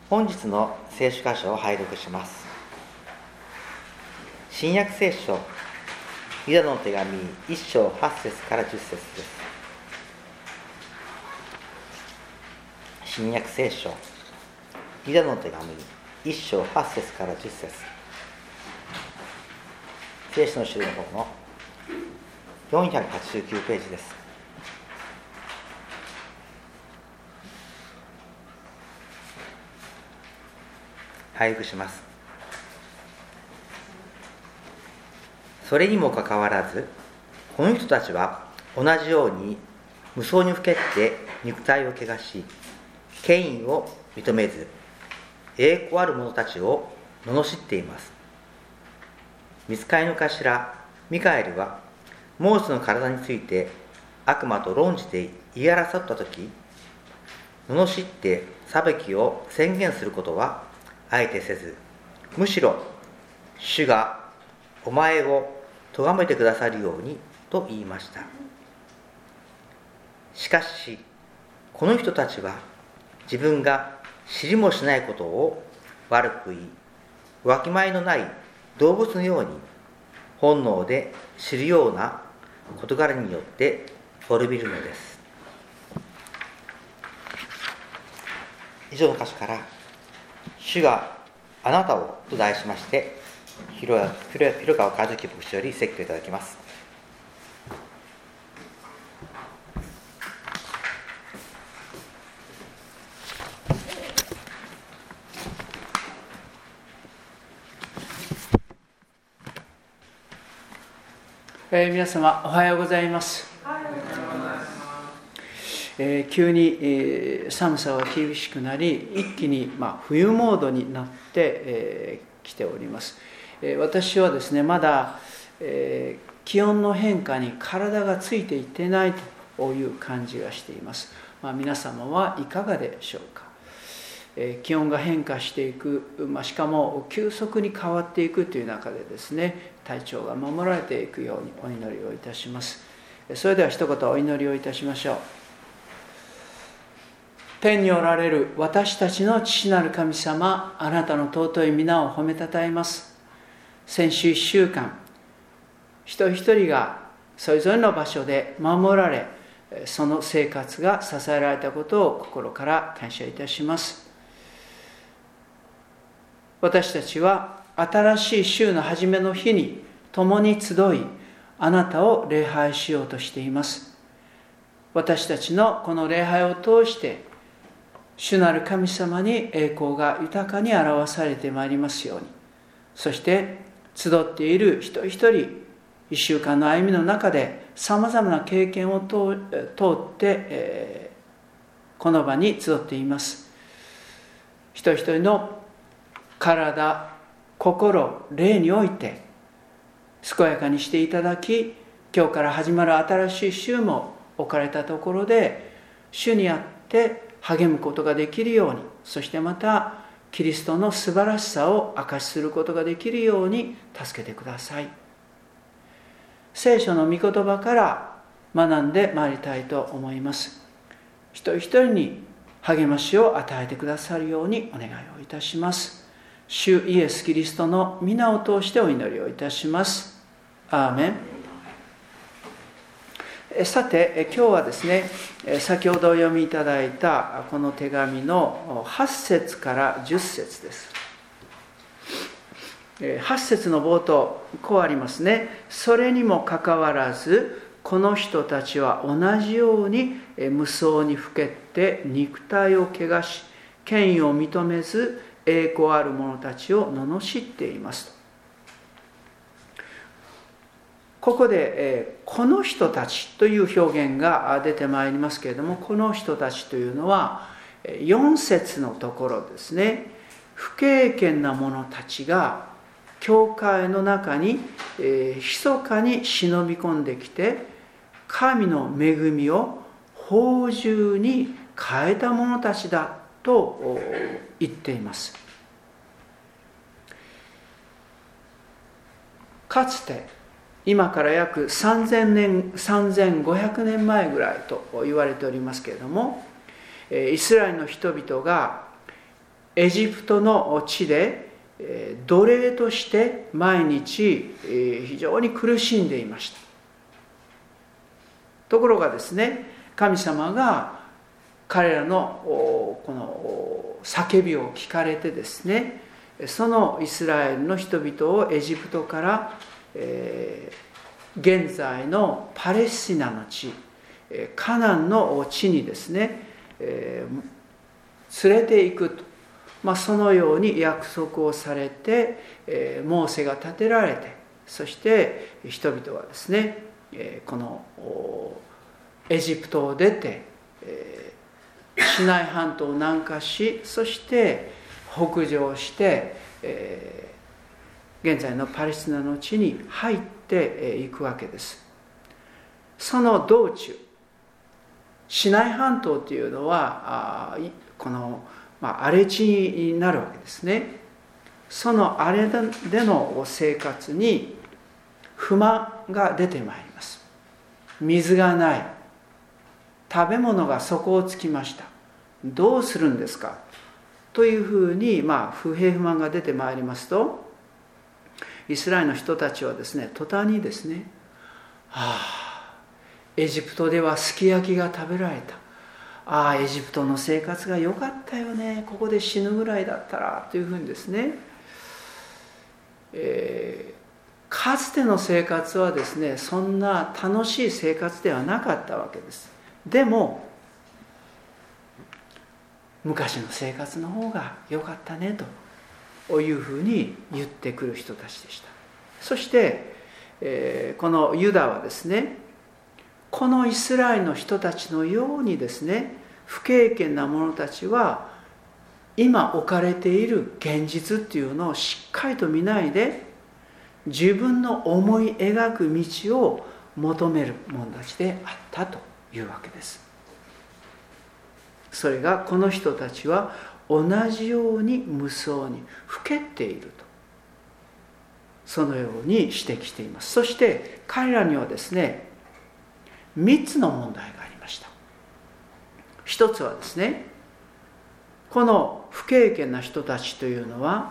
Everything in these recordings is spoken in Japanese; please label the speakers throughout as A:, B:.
A: 本日の聖書箇所を拝読します。新約聖書ユダの手紙1章8節から10節です。新約聖書ユダの手紙1章8節から10節、聖書の種類の方の489ページです。拝読します。それにもかかわらず、この人たちは同じように無双にふけって肉体を汚し、権威を認めず、栄光ある者たちを罵っています。御使いの頭ミカエルはモーセの体について悪魔と論じて言い争ったとき、罵って裁きを宣言することはあえてせず、むしろ主がお前を咎めてくださるようにと言いました。しかしこの人たちは自分が知りもしないことを悪く言い、わきまえのない動物のように本能で知るような事柄によって滅びるのです。以上の箇所から主があなたをと題しまして、広川和樹牧師より説教いただきます。
B: 皆様おはようございます。急に寒さが厳しくなり、一気に冬モードになってきております。私はですね、まだ気温の変化に体がついていってないという感じがしています。皆様はいかがでしょうか。気温が変化していく、しかも急速に変わっていくという中でですね、体調が守られていくようにお祈りをいたします。それでは一言お祈りをいたしましょう。天におられる私たちの父なる神様、あなたの尊い皆を褒めたたえます。先週1週間、一人一人がそれぞれの場所で守られ、その生活が支えられたことを心から感謝いたします。私たちは新しい週の初めの日に共に集い、あなたを礼拝しようとしています。私たちのこの礼拝を通して主なる神様に栄光が豊かに表されてまいりますように。そして集っている一人一人、一週間の歩みの中でさまざまな経験を通って、この場に集っています。一人一人の体、心、霊において健やかにしていただき、今日から始まる新しい週も置かれたところで主にあって励むことができるように、そしてまたキリストの素晴らしさを証しすることができるように助けてください。聖書の御言葉から学んでまいりたいと思います。一人一人に励ましを与えてくださるようにお願いをいたします。主イエスキリストの皆を通してお祈りをいたします。アーメン。さて、今日はですね、先ほどお読みいただいたこの手紙の8節から10節です。8節の冒頭、こうありますね。それにもかかわらず、この人たちは同じように無双にふけって肉体を汚し、権威を認めず、栄光ある者たちを罵っていますと。ここで、この人たちという表現が出てまいりますけれども、この人たちというのは4節のところですね。不敬虔な者たちが教会の中に密かに忍び込んできて、神の恵みを放縦に変えた者たちだと言っています。かつて今から約3500年前ぐらいと言われておりますけれども、イスラエルの人々がエジプトの地で奴隷として毎日非常に苦しんでいました。ところがですね、神様が彼らのこの叫びを聞かれてですね、そのイスラエルの人々をエジプトから現在のパレスチナの地、カナンの地にですね、連れていくと、そのように約束をされて、モーセが立てられて、そして人々はですね、このエジプトを出て、シナイ半島を南下し、そして北上して、現在のパレスチナの地に入っていくわけです。その道中、シナイ半島というのはこの荒れ地になるわけですね。その荒れでの生活に不満が出てまいります。水がない、食べ物が底をつきました、どうするんですかというふうに不平不満が出てまいりますと、イスラエルの人たちはですね、途端にですね、エジプトではすき焼きが食べられた、エジプトの生活が良かったよね、ここで死ぬぐらいだったらというふうにですね、かつての生活はですね、そんな楽しい生活ではなかったわけです。でも昔の生活の方が良かったねというふうに言ってくる人たちでした。そして、このユダはですね、このイスラエルの人たちのようにですね、不経験な者たちは今置かれている現実っていうのをしっかりと見ないで、自分の思い描く道を求める者たちであったというわけです。それがこの人たちは同じように無双にふけっていると、そのように指摘しています。そして彼らにはですね、3つの問題がありました。一つはですね、この不経験な人たちというのは、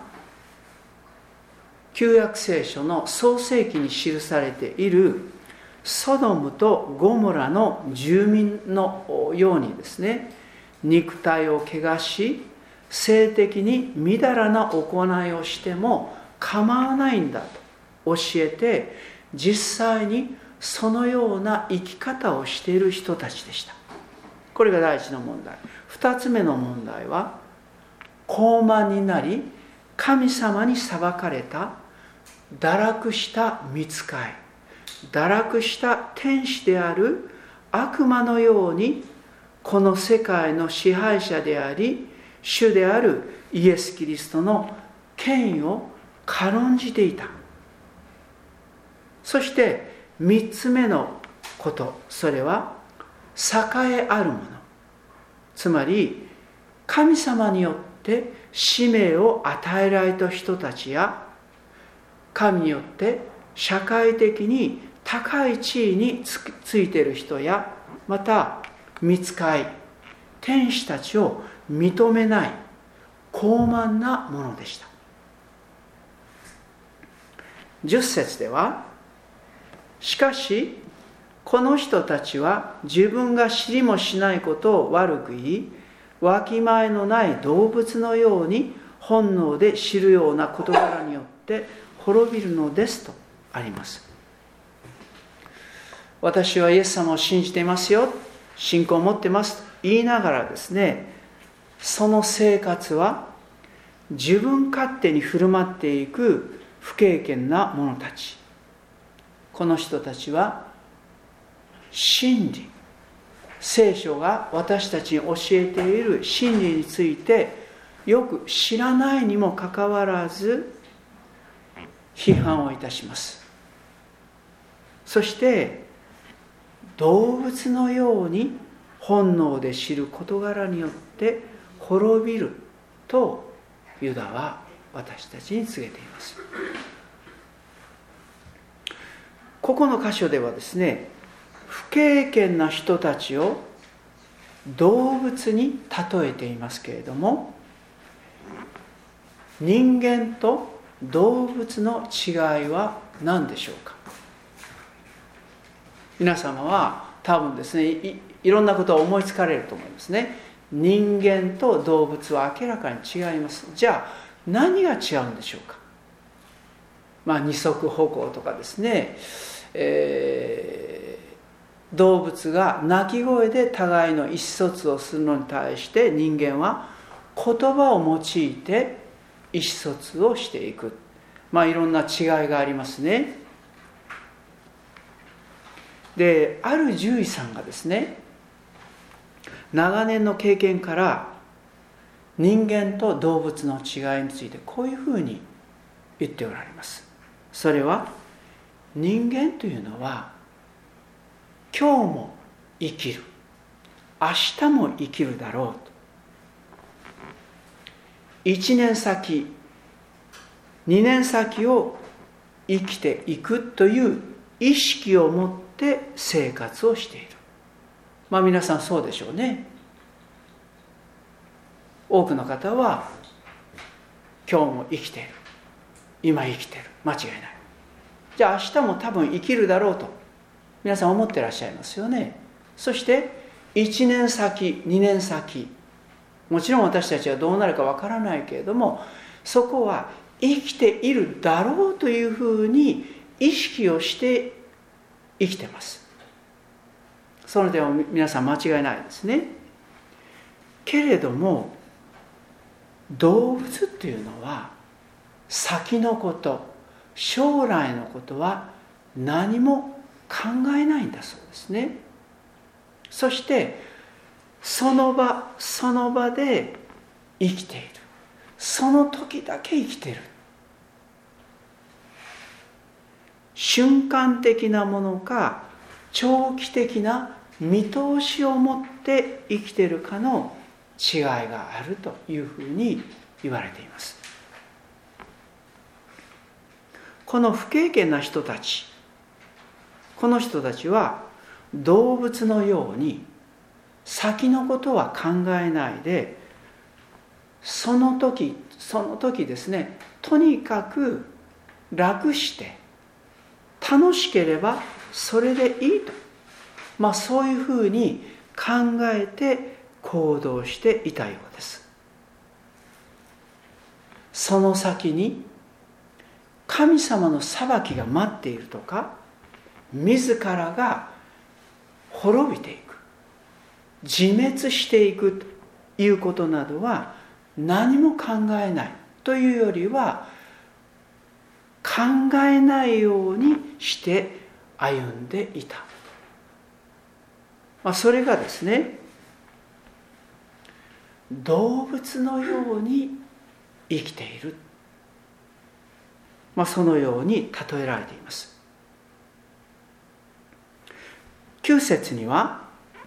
B: 旧約聖書の創世記に記されているソドムとゴモラの住民のようにですね、肉体を汚し、性的にみだらな行いをしても構わないんだと教えて、実際にそのような生き方をしている人たちでした。これが第一の問題。二つ目の問題は、傲慢になり神様に裁かれた堕落した御使い、堕落した天使である悪魔のように、この世界の支配者であり主であるイエス・キリストの権威を軽んじていた。そして3つ目のこと、それは栄えあるもの、つまり神様によって使命を与えられた人たちや、神によって社会的に高い地位についている人や、また御使い天使たちを認めない傲慢なものでした。10節では、しかしこの人たちは自分が知りもしないことを悪く言い、わきまえのない動物のように本能で知るような事柄によって滅びるのですとあります。私はイエス様を信じていますよ、信仰を持ってますと言いながらですね、その生活は自分勝手に振る舞っていく不経験な者たち。この人たちは真理、聖書が私たちに教えている真理についてよく知らないにもかかわらず批判をいたします。そして動物のように本能で知る事柄によって滅びるとユダは私たちに告げています。ここの箇所ではですね、不経験な人たちを動物に例えていますけれども、 人間と動物の違いは何でしょうか。皆様は多分ですね、いろんなことを思いつかれると思いますね。人間と動物は明らかに違います。じゃあ何が違うんでしょうか。二足歩行とかですね、動物が鳴き声で互いの意思疎通をするのに対して人間は言葉を用いて意思疎通をしていく。いろんな違いがありますね。で、ある獣医さんがですね、長年の経験から人間と動物の違いについてこういうふうに言っておられます。それは、人間というのは今日も生きる、明日も生きるだろうと。1年先、2年先を生きていくという意識を持って生活をしている。皆さんそうでしょうね。多くの方は今日も生きている、今生きている、間違いない。じゃあ明日も多分生きるだろうと皆さん思ってらっしゃいますよね。そして1年先、2年先、もちろん私たちはどうなるかわからないけれども、そこは生きているだろうというふうに意識をして生きています。その点は皆さん間違いないですね。けれども動物っていうのは先のこと、将来のことは何も考えないんだそうですね。そしてその場その場で生きている。その時だけ生きている。瞬間的なものか長期的な見通しを持って生きているかの違いがあるというふうに言われています。この不経験な人たち、この人たちは動物のように先のことは考えないで、その時ですね、とにかく楽して楽しければそれでいいと、そういうふうに考えて行動していたようです。その先に神様の裁きが待っているとか、自らが滅びていく、自滅していくということなどは何も考えないというよりは、考えないようにして歩んでいた。それがですね、動物のように生きている、そのように例えられています。9節には、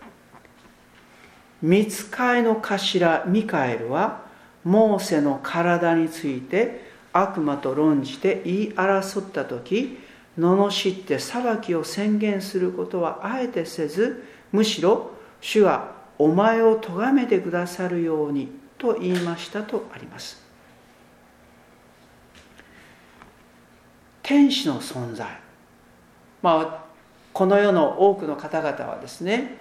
B: 御使いの頭ミカエルはモーセの体について悪魔と論じて言い争ったとき、罵って裁きを宣言することはあえてせず、むしろ主がお前を咎めてくださるようにと言いましたとあります。天使の存在、この世の多くの方々はですね、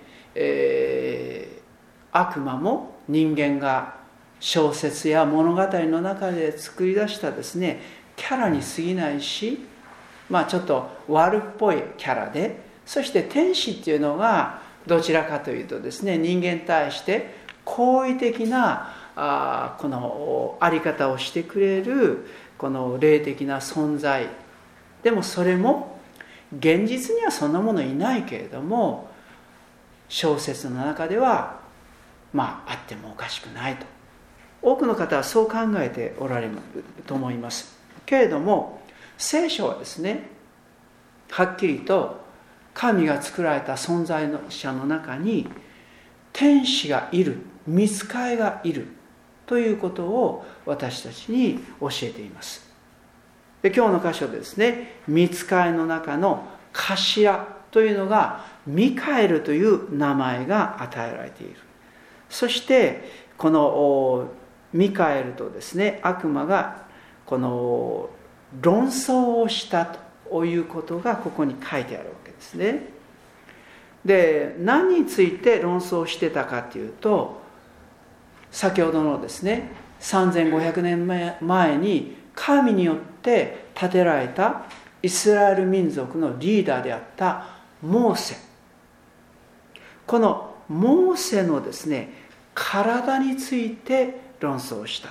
B: 悪魔も人間が小説や物語の中で作り出したですねキャラに過ぎないし、ちょっと悪っぽいキャラで、そして天使っていうのがどちらかというとですね、人間に対して好意的なこの在り方をしてくれるこの霊的な存在でも、それも現実にはそんなものいないけれども、小説の中ではあってもおかしくないと多くの方はそう考えておられると思いますけれども、聖書はですね、はっきりと神が作られた存在者の中に天使がいる、御使いがいるということを私たちに教えています。で、今日の箇所でですね、御使いの中の頭というのがミカエルという名前が与えられている。そしてこのミカエルとですね、悪魔がこの論争をしたということがここに書いてあるわけですね。で、何について論争してたかというと、先ほどのですね、3500年前に神によって建てられたイスラエル民族のリーダーであったモーセ、このモーセのですね、体について論争した。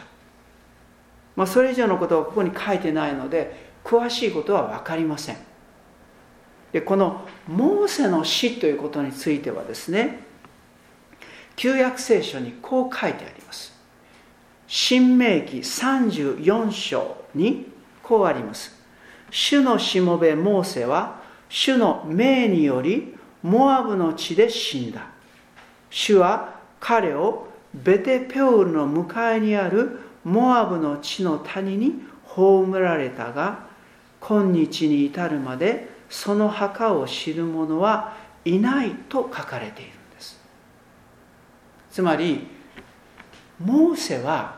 B: それ以上のことはここに書いてないので詳しいことは分かりません。で、このモーセの死ということについてはですね、旧約聖書にこう書いてあります。申命記34章にこうあります。主のしもべモーセは主の命によりモアブの地で死んだ。主は彼をベテペオルの向かいにあるモアブの地の谷に葬られたが、今日に至るまでその墓を知る者はいないと書かれているんです。つまりモーセは、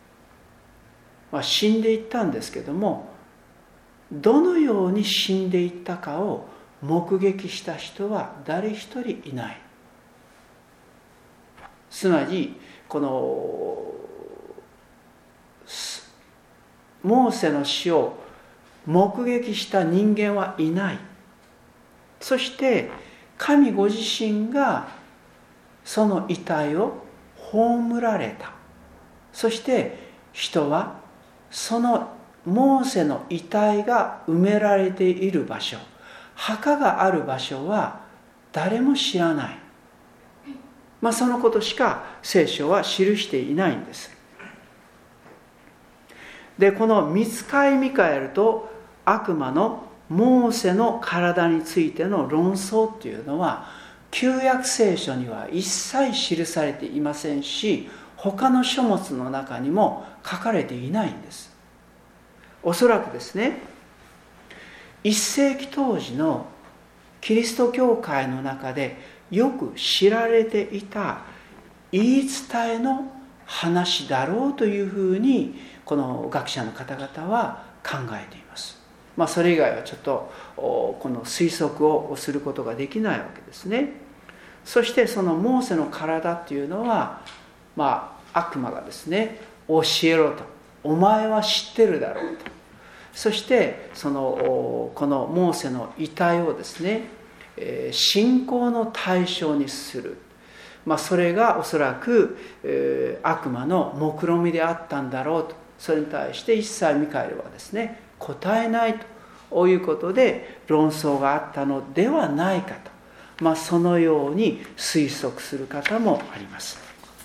B: 死んでいったんですけども、どのように死んでいったかを目撃した人は誰一人いない。つまりこのモーセの死を目撃した人間はいない。そして神ご自身がその遺体を葬られた。そして人はそのモーセの遺体が埋められている場所、墓がある場所は誰も知らない。そのことしか聖書は記していないんです。で、この御使いミカエルと悪魔のモーセの体についての論争っていうのは旧約聖書には一切記されていませんし、他の書物の中にも書かれていないんです。おそらくですね、1世紀当時のキリスト教会の中でよく知られていた言い伝えの話だろうというふうにこの学者の方々は考えています。それ以外はちょっとこの推測をすることができないわけですね。そしてそのモーセの体っていうのは、悪魔がですね、教えろと、お前は知ってるだろうと。そしてこのモーセの遺体をですね、信仰の対象にする。それがおそらく悪魔の目論見であったんだろうと。それに対して一切ミカエルはですね、答えないということで論争があったのではないかと、そのように推測する方もあります。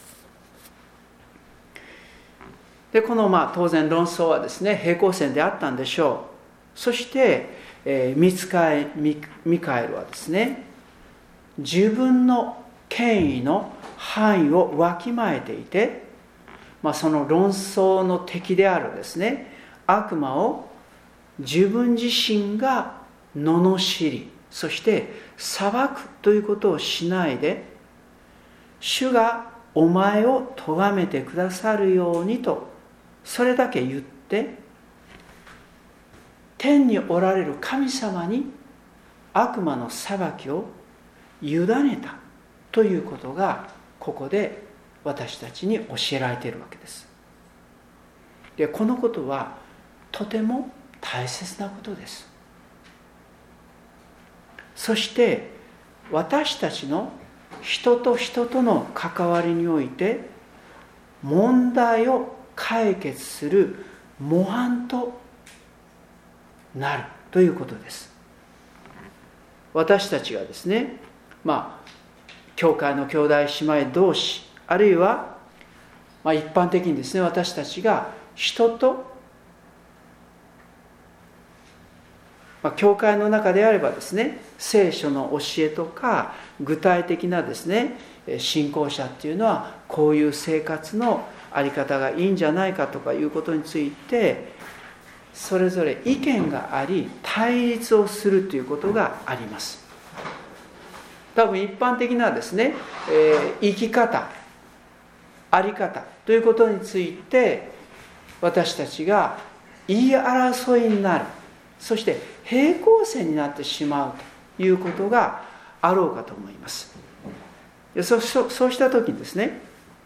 B: で、この当然論争はですね、平行線であったんでしょう。そして御使いミカエルはですね、自分の権威の範囲をわきまえていて、その論争の敵であるですね、悪魔を自分自身が罵り、そして裁くということをしないで、主がお前を咎めてくださるようにとそれだけ言って、天におられる神様に悪魔の裁きを委ねたということがここで私たちに教えられているわけです。で、このことはとても大切なことです。そして私たちの人と人との関わりにおいて問題を解決する模範となるということです。私たちがですね、教会の兄弟姉妹同士、あるいは、一般的にですね、私たちが人と、教会の中であればですね、聖書の教えとか具体的なですね、信仰者っていうのはこういう生活のあり方がいいんじゃないかとかいうことについてそれぞれ意見があり対立をするということがあります。多分一般的なですね、生き方、あり方、 ということについて私たちが言い争いになる、そして平行線になってしまうということがあろうかと思います。そうした時にですね、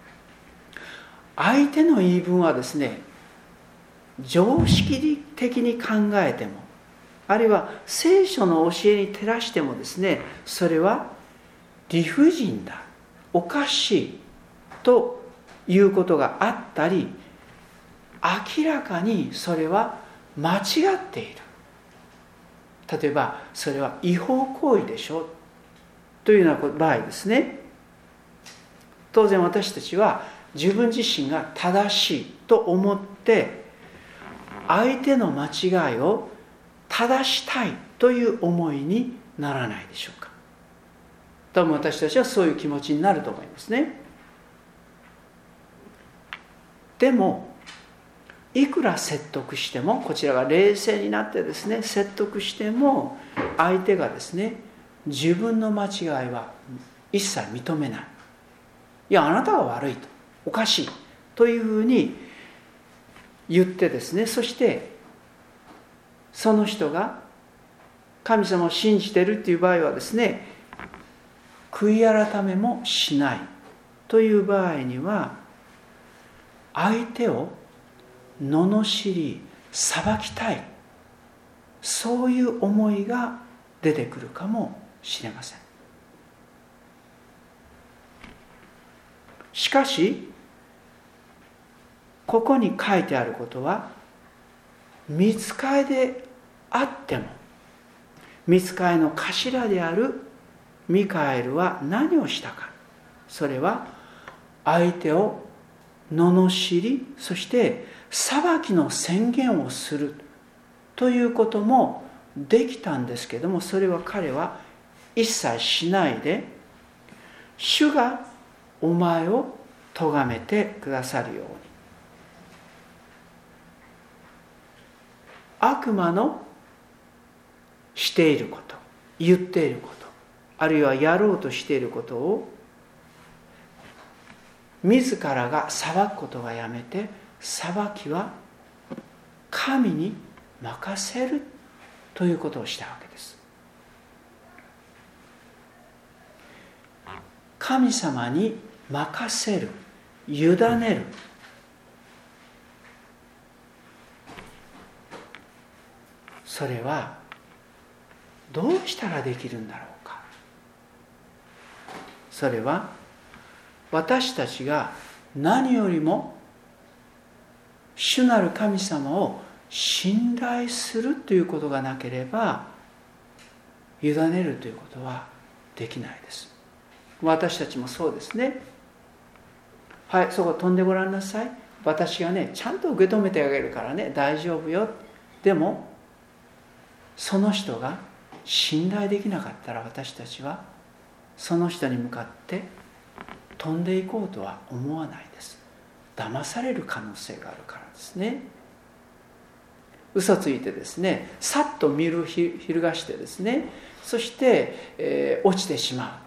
B: 相手の言い分はですね、常識的に考えても、あるいは聖書の教えに照らしてもですね、それは理不尽だ、おかしいということがあったり、明らかにそれは間違っている。例えばそれは違法行為でしょというような場合ですね、当然私たちは自分自身が正しいと思って相手の間違いを正したいという思いにならないでしょうか。多分私たちはそういう気持ちになると思いますね。でもいくら説得しても、こちらが冷静になってですね説得しても、相手がですね自分の間違いは一切認めない、いやあなたが悪いと、おかしいというふうに言ってですね、そしてその人が神様を信じているという場合はですね、悔い改めもしないという場合には、相手を罵り裁きたい、そういう思いが出てくるかもしれません。しかしここに書いてあることは、御使いであっても、御使いの頭であるミカエルは何をしたか。それは相手を罵り、そして裁きの宣言をするということもできたんですけども、それは彼は一切しないで、主がお前を咎めてくださるように、悪魔のしていること、言っていること、あるいはやろうとしていることを自らが裁くことがやめて、裁きは神に任せるということをしたわけです。神様に任せる、委ねる、それはどうしたらできるんだろうか。それは私たちが何よりも主なる神様を信頼するということがなければ、委ねるということはできないです。私たちもそうですね。はい、そこ飛んでごらんなさい、私がねちゃんと受け止めてあげるからね、大丈夫よ。でもその人が信頼できなかったら、私たちはその人に向かって飛んでいこうとは思わないです。騙される可能性があるからですね。嘘ついてですね、さっと翻してですね、そして、落ちてしまう。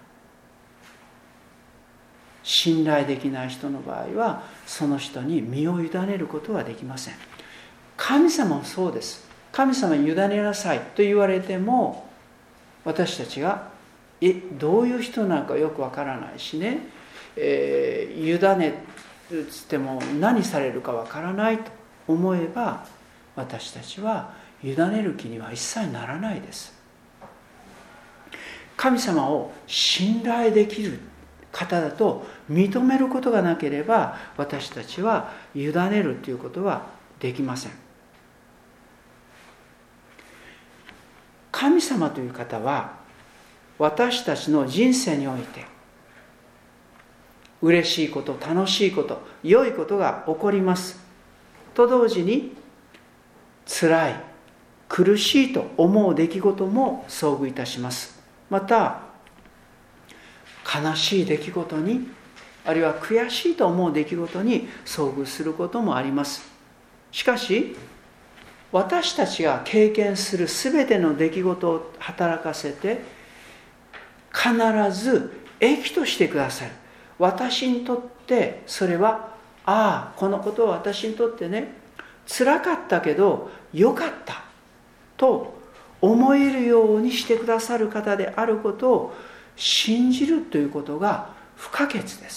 B: 信頼できない人の場合は、その人に身を委ねることはできません。神様もそうです。神様に委ねなさいと言われても、私たちがどういう人なのかよくわからないしね、委ねるつっても何されるかわからないと思えば、私たちは委ねる気には一切ならないです。神様を信頼できる方だと認めることがなければ、私たちは委ねるということはできません。神様という方は私たちの人生において嬉しいこと、楽しいこと、良いことが起こりますと同時に、辛い、苦しいと思う出来事も遭遇いたします。また悲しい出来事に、あるいは悔しいと思う出来事に遭遇することもあります。しかし私たちが経験するすべての出来事を働かせて、必ず益としてくださる。私にとってそれはああ、このことは私にとってね、辛かったけど良かったと思えるようにしてくださる方であることを信じるということが不可欠です。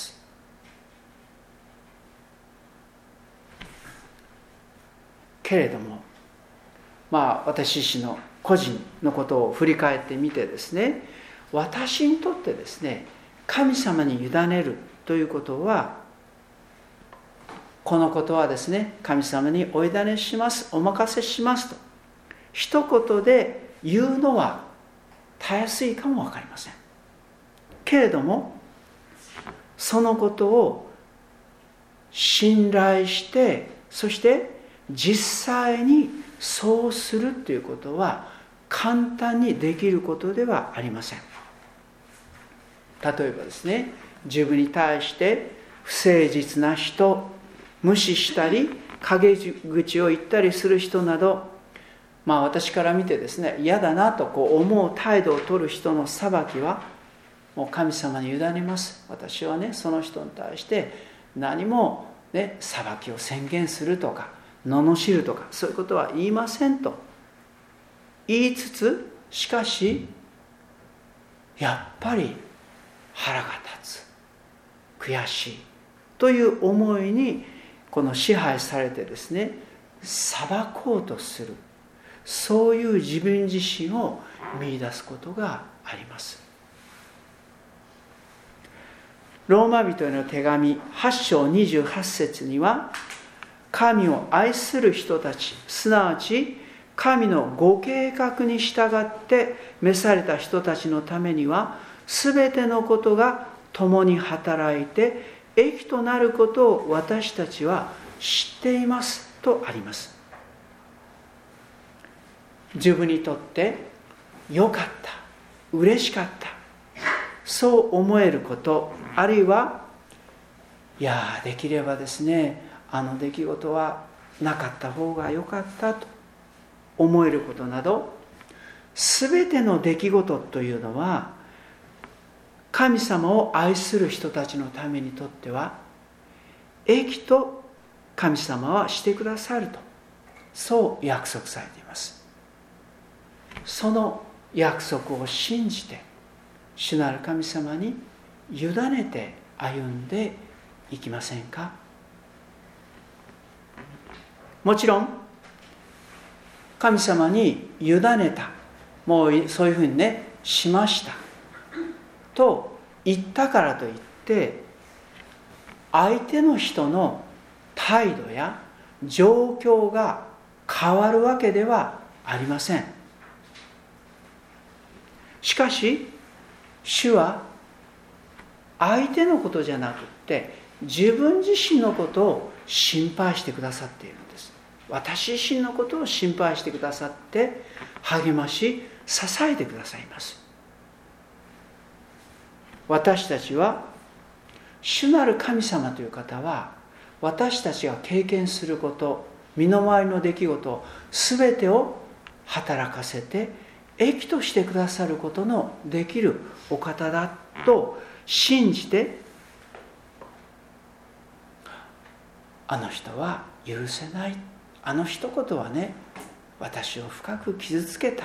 B: けれども、私自身の個人のことを振り返ってみてですね、私にとってですね、神様に委ねるということは、このことはですね、神様にお委ねします、お任せしますと一言で言うのはたやすいかも分かりません。けれども、そのことを信頼して、そして実際にそうするということは簡単にできることではありません。例えばですね、自分に対して不誠実な人、無視したり陰口を言ったりする人など、私から見てですね、嫌だなと思う態度を取る人の裁きはもう神様に委ねます。私はね、その人に対して何もね、裁きを宣言するとか罵るとかそういうことは言いませんと言いつつ、しかしやっぱり腹が立つ、悔しいという思いにこの支配されてですね、裁こうとする、そういう自分自身を見出すことがあります。ローマ人への手紙8章28節には、神を愛する人たち、すなわち神のご計画に従って召された人たちのためには、すべてのことが共に働いて益となることを私たちは知っていますとあります。自分にとって良かった、嬉しかった、そう思えること、あるいはできればですね、あの出来事はなかった方が良かったと思えることなど、すべての出来事というのは神様を愛する人たちのためにとっては益と神様はしてくださると、そう約束されています。その約束を信じて主なる神様に委ねて歩んでいきませんか。もちろん神様に委ねた、もうそういうふうにねしましたと言ったからといって相手の人の態度や状況が変わるわけではありません。しかし主は相手のことじゃなくって自分自身のことを心配してくださっているんです。私自身のことを心配してくださって励まし支えてくださいます。私たちは主なる神様という方は私たちが経験すること、身の回りの出来事全てを働かせて益としてくださることのできるお方だと信じて、あの人は許せない、あの一言はね私を深く傷つけた、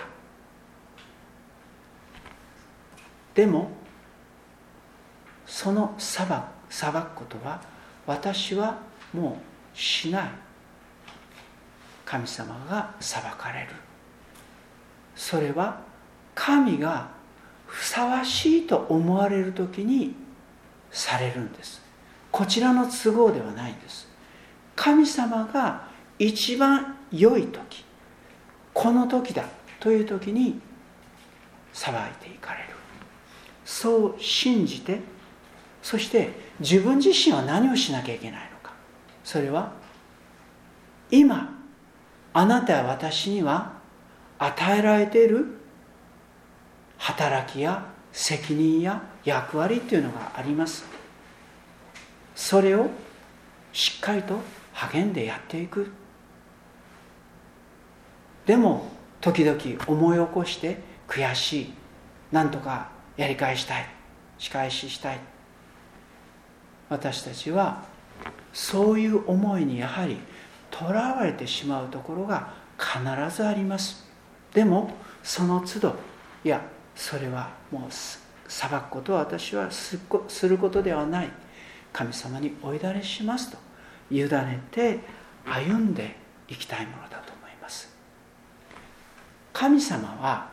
B: でもその裁くことは私はもうしない、神様が裁かれる、それは神がふさわしいと思われるときにされるんです。こちらの都合ではないんです。神様が一番良いとき、この時だというときに裁いていかれる、そう信じて、そして自分自身は何をしなきゃいけないのか、それは今あなたや私には与えられている働きや責任や役割というのがあります。それをしっかりと励んでやっていく。でも時々思い起こして悔しい、なんとかやり返したい、仕返ししたい。私たちはそういう思いにやはりとらわれてしまうところが必ずあります。でもその都度、いやそれはもう裁くことは私はすることではない、神様にお委ねしますと委ねて歩んでいきたいものだと思います。神様は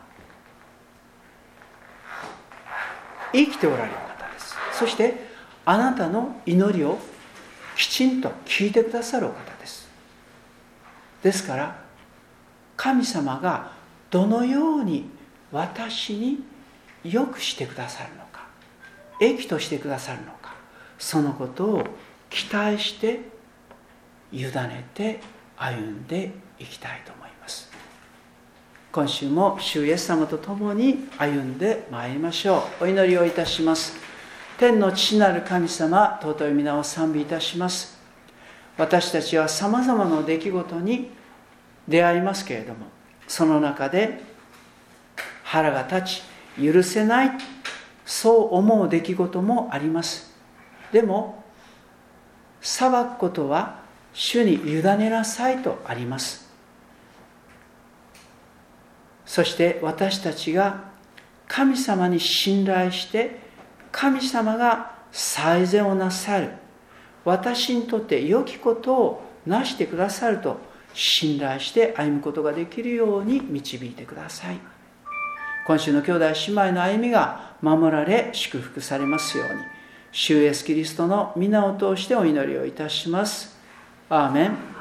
B: 生きておられる方です。そしてあなたの祈りをきちんと聞いてくださるお方です。ですから神様がどのように私に良くしてくださるのか、益としてくださるのか、そのことを期待して委ねて歩んでいきたいと思います。今週も主イエス様と共に歩んでまいりましょう。お祈りをいたします。天の父なる神様、尊い皆を賛美いたします。私たちはさまざまな出来事に出会いますけれども、その中で腹が立ち許せない、そう思う出来事もあります。でも裁くことは主に委ねなさいとあります。そして私たちが神様に信頼して、神様が最善をなさる、私にとって良きことをなしてくださると信頼して歩むことができるように導いてください。今週の兄弟姉妹の歩みが守られ祝福されますように、主イエスキリストの皆を通してお祈りをいたします。アーメン。